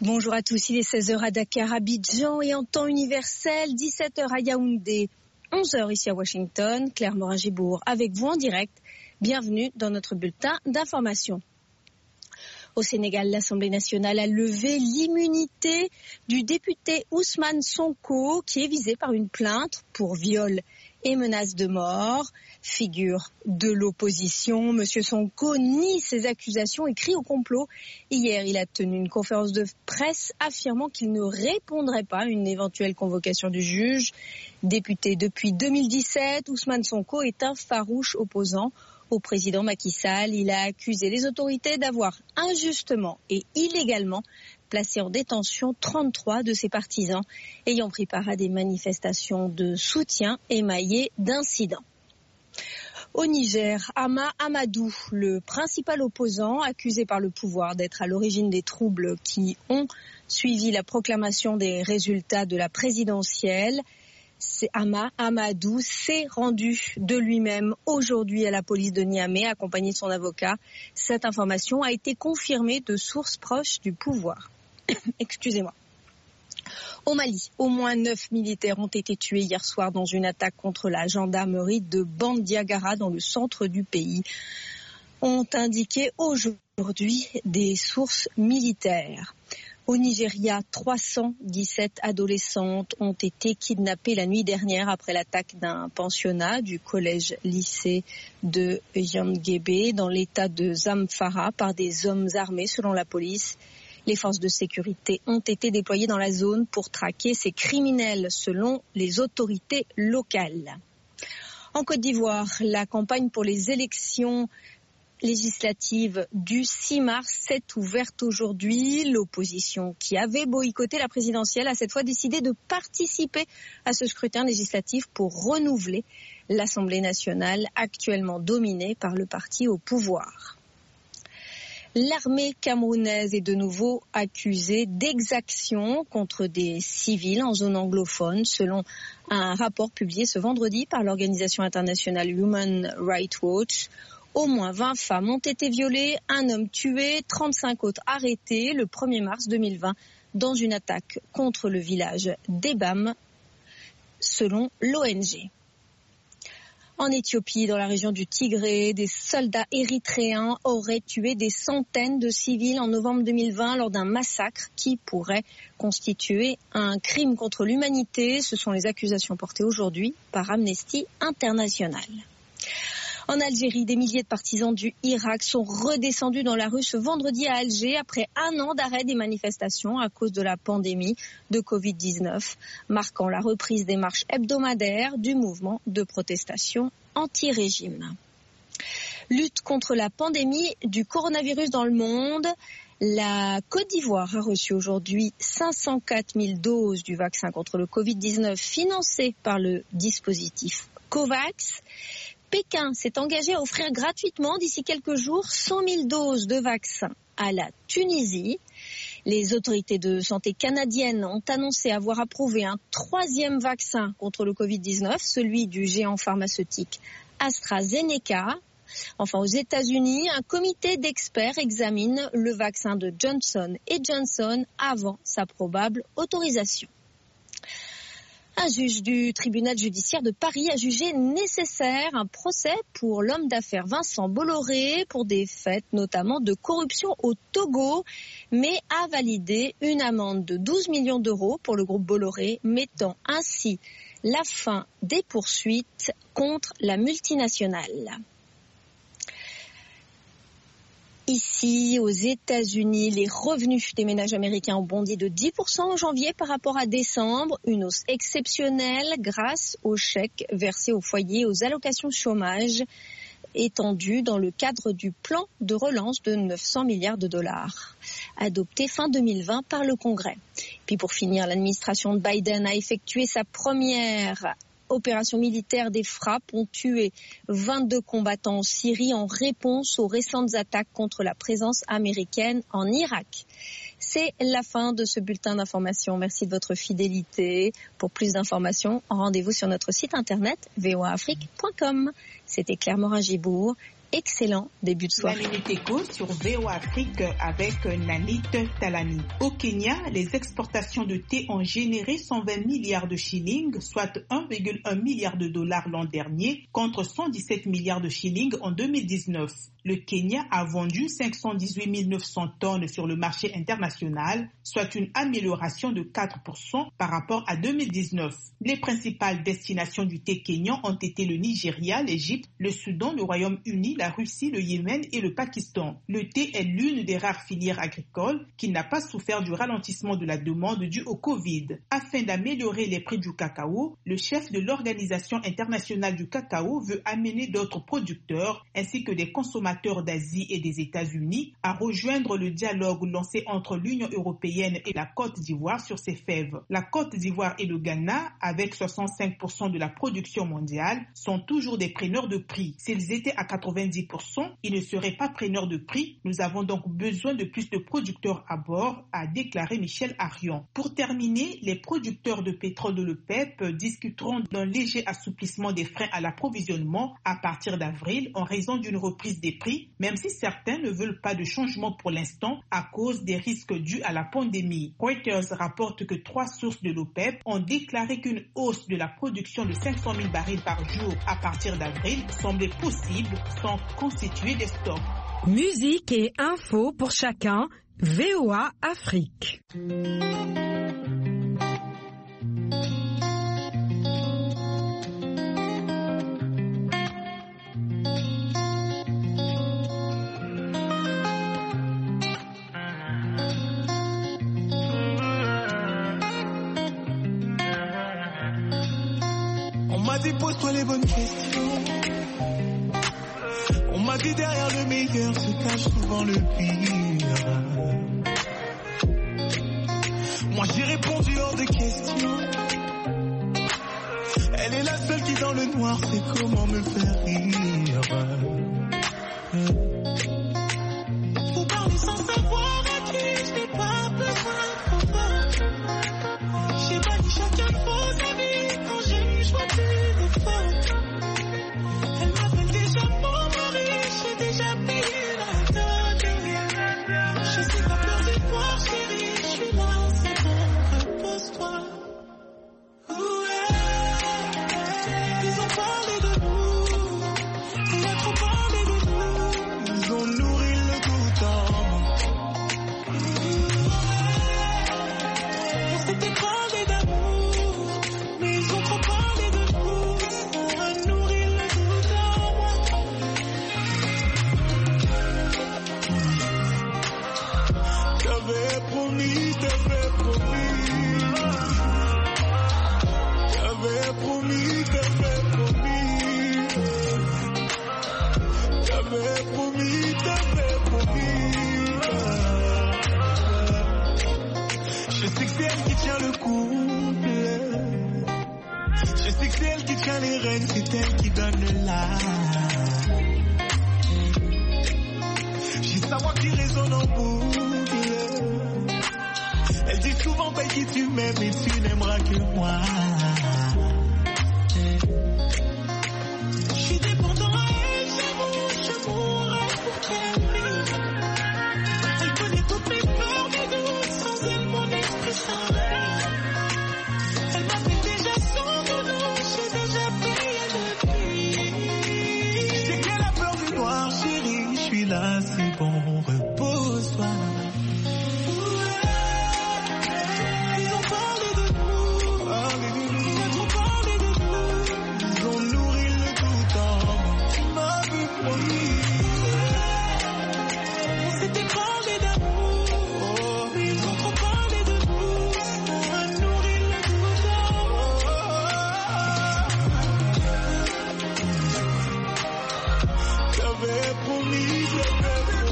Bonjour à tous, il est 16h à Dakar, Abidjan et en temps universel, 17h à Yaoundé, 11h ici à Washington. Claire Morin-Gibourg avec vous en direct. Bienvenue dans notre bulletin d'information. Au Sénégal, l'Assemblée nationale a levé l'immunité du député Ousmane Sonko qui est visé par une plainte pour viol et menace de mort. Figure de l'opposition, M. Sonko nie ces accusations et crie au complot. Hier, il a tenu une conférence de presse affirmant qu'il ne répondrait pas à une éventuelle convocation du juge. Député depuis 2017, Ousmane Sonko est un farouche opposant au président Macky Sall. Il a accusé les autorités d'avoir injustement et illégalement placé en détention 33 de ses partisans ayant pris part à des manifestations de soutien émaillées d'incidents. Au Niger, Hama Amadou, le principal opposant accusé par le pouvoir d'être à l'origine des troubles qui ont suivi la proclamation des résultats de la présidentielle, Hama Amadou s'est rendu de lui-même aujourd'hui à la police de Niamey, accompagné de son avocat. Cette information a été confirmée de sources proches du pouvoir. Excusez-moi. Au Mali, au moins 9 militaires ont été tués hier soir dans une attaque contre la gendarmerie de Bandiagara dans le centre du pays, ont indiqué aujourd'hui des sources militaires. Au Nigeria, 317 adolescentes ont été kidnappées la nuit dernière après l'attaque d'un pensionnat du collège-lycée de Yangébé dans l'état de Zamfara par des hommes armés selon la police. Les forces de sécurité ont été déployées dans la zone pour traquer ces criminels selon les autorités locales. En Côte d'Ivoire, la campagne pour les élections législative du 6 mars s'est ouverte aujourd'hui. L'opposition qui avait boycotté la présidentielle a cette fois décidé de participer à ce scrutin législatif pour renouveler l'Assemblée nationale actuellement dominée par le parti au pouvoir. L'armée camerounaise est de nouveau accusée d'exactions contre des civils en zone anglophone, selon un rapport publié ce vendredi par l'organisation internationale Human Rights Watch. Au moins 20 femmes ont été violées, un homme tué, 35 autres arrêtés le 1er mars 2020 dans une attaque contre le village d'Ebam, selon l'ONG. En Éthiopie, dans la région du Tigré, des soldats érythréens auraient tué des centaines de civils en novembre 2020 lors d'un massacre qui pourrait constituer un crime contre l'humanité. Ce sont les accusations portées aujourd'hui par Amnesty International. En Algérie, des milliers de partisans du Irak sont redescendus dans la rue ce vendredi à Alger après un an d'arrêt des manifestations à cause de la pandémie de Covid-19, marquant la reprise des marches hebdomadaires du mouvement de protestation anti-régime. Lutte contre la pandémie du coronavirus dans le monde. La Côte d'Ivoire a reçu aujourd'hui 504 000 doses du vaccin contre le Covid-19 financé par le dispositif COVAX. Pékin s'est engagé à offrir gratuitement d'ici quelques jours 100 000 doses de vaccins à la Tunisie. Les autorités de santé canadiennes ont annoncé avoir approuvé un 3e vaccin contre le Covid-19, celui du géant pharmaceutique AstraZeneca. Enfin, aux États-Unis, un comité d'experts examine le vaccin de Johnson & Johnson avant sa probable autorisation. Un juge du tribunal judiciaire de Paris a jugé nécessaire un procès pour l'homme d'affaires Vincent Bolloré pour des faits notamment de corruption au Togo, mais a validé une amende de 12 millions d'euros pour le groupe Bolloré, mettant ainsi la fin des poursuites contre la multinationale. Ici, aux États-Unis, les revenus des ménages américains ont bondi de 10% en janvier par rapport à décembre, une hausse exceptionnelle grâce aux chèques versés aux foyers et aux allocations chômage étendues dans le cadre du plan de relance de 900 milliards de dollars, adopté fin 2020 par le Congrès. Puis pour finir, l'administration de Biden a effectué sa première opération militaire. Des frappes ont tué 22 combattants en Syrie en réponse aux récentes attaques contre la présence américaine en Irak. C'est la fin de ce bulletin d'information. Merci de votre fidélité. Pour plus d'informations, rendez-vous sur notre site internet voaafrique.com. C'était Claire Morin-Gibourg excellent début de soirée. La Minute Éco sur VOA Afrique avec Nanit Talani. Au Kenya, les exportations de thé ont généré 120 milliards de shillings, soit 1,1 milliard de dollars l'an dernier, contre 117 milliards de shillings en 2019. Le Kenya a vendu 518 900 tonnes sur le marché international, soit une amélioration de 4% par rapport à 2019. Les principales destinations du thé kényan ont été le Nigeria, l'Égypte, le Soudan, le Royaume-Uni, la Russie, le Yémen et le Pakistan. Le thé est l'une des rares filières agricoles qui n'a pas souffert du ralentissement de la demande due au Covid. Afin d'améliorer les prix du cacao, le chef de l'Organisation internationale du cacao veut amener d'autres producteurs ainsi que des consommateurs d'Asie et des États-Unis à rejoindre le dialogue lancé entre l'Union européenne et la Côte d'Ivoire sur ces fèves. La Côte d'Ivoire et le Ghana, avec 65% de la production mondiale, sont toujours des preneurs de prix. S'ils étaient à 90%, ils ne seraient pas preneurs de prix. Nous avons donc besoin de plus de producteurs à bord, a déclaré Michel Arion. Pour terminer, les producteurs de pétrole de l'OPEP discuteront d'un léger assouplissement des freins à l'approvisionnement à partir d'avril en raison d'une reprise des prix, même si certains ne veulent pas de changement pour l'instant à cause des risques dus à la pandémie. Reuters rapporte que 3 sources de l'OPEP ont déclaré qu'une hausse de la production de 500 000 barils par jour à partir d'avril semblait possible sans constituer des stocks. Musique et infos pour chacun, VOA Afrique. On m'a dit pose-toi les bonnes questions. On m'a dit derrière le meilleur se cache souvent le pire. Moi j'ai répondu hors de question. Elle est la seule qui dans le noir sait comment me faire rire. Faut parler sans savoir à qui je n'ai pas besoin de prouver. J'ai pas dit chacun de vos amis quand j'aime, je vois plus de fautes. Elle m'appelle déjà mon mari, j'ai déjà payé la dot. Je sais pas peur de voir chérie, je suis là, c'est bon, repose-toi. Ils ont parlé de nous, il a trop parlé de nous. Ils ont nourri le doute en moi. On s'était parlé d'amour, mais ils ont trop parlé de nous. Ça a nourri le doute en moi. T'avais promis, t'avais promis. T'avais promis, t'avais promis. T'avais promis, t'avais promis. Je sais que c'est elle qui tient le couple. Je sais que c'est elle qui tient les rênes, c'est elle qui donne l'âme. J'ai sa voix qui résonne en boucle. Elle dit souvent paye qui tu m'aimes et tu n'aimeras que moi. Je suis dépendant à elle, je mourrai pour qu'elle. Elle connaît toutes mes peurs, mes doutes, sans elle mon esprit s'enlève. Elle m'a fait déjà son doudou, j'ai déjà payé le prix. Je sais qu'elle a peur du noir, chérie, je suis là, c'est bon, repose-toi. Ils ont parlé de nous, il a trop parlé de nous. Ils ont nourri le doute en moi, tu m'avais promis. On s'était parlé d'amour, mais ils ont trop parlé de nous. Ça a nourri le doute en moi. J'avais promis, j'avais promis.